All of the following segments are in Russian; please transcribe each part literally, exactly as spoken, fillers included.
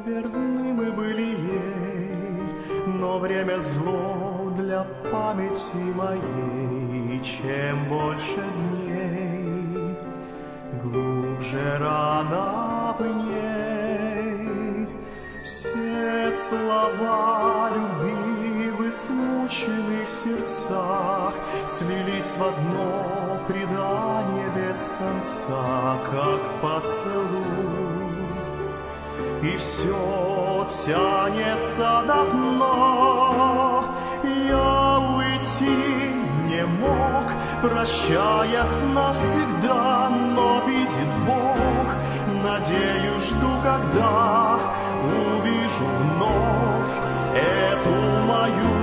верны мы были ей, но время зло для памяти моей. Чем больше дней, глубже рана в ней. Все слова любви в измученных сердцах слились в одно предание без конца, как поцелуй. И все тянется давно. Я уйти не мог, прощаясь навсегда, но видит Бог, надеюсь, жду, когда увижу вновь эту мою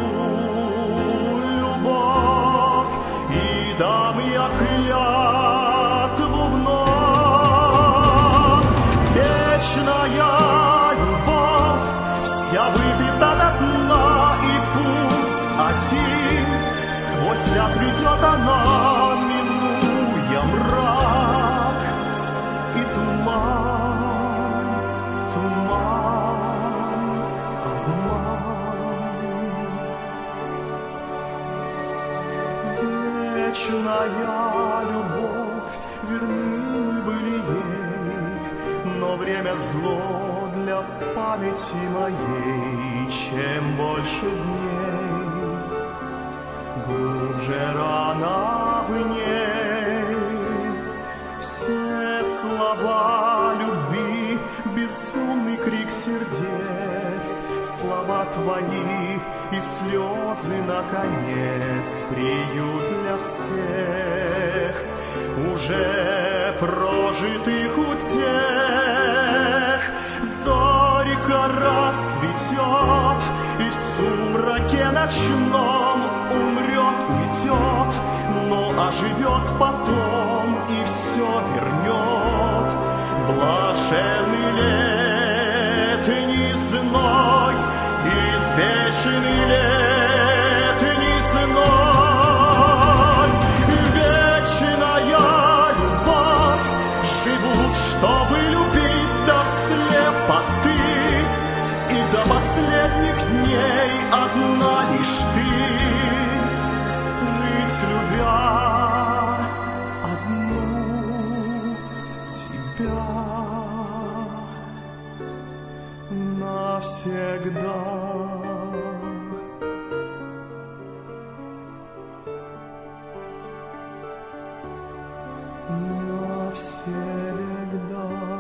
любовь, и дам я клятву вновь. Вечная любовь вся выпита до дна, и путь один сквозь отведет она, минуя мрак и туман, туман, обман. Вечная любовь, верны мы были ей, но время зло для памяти моей. Чем больше дней, глубже рана в ней. Все слова любви, безумный крик сердец, слова твои и слезы, наконец, приют для всех уже прожитых утех. Зорька расцветет, и в сумраке ночном умрет, уйдет, но оживет потом и все вернет. Блаженный летний зной, извечный летний зной. Вечная любовь живут, чтобы любить до слепоты, и до последних дней одна лишь ты. Жить любя одну тебя навсегда. Навсегда.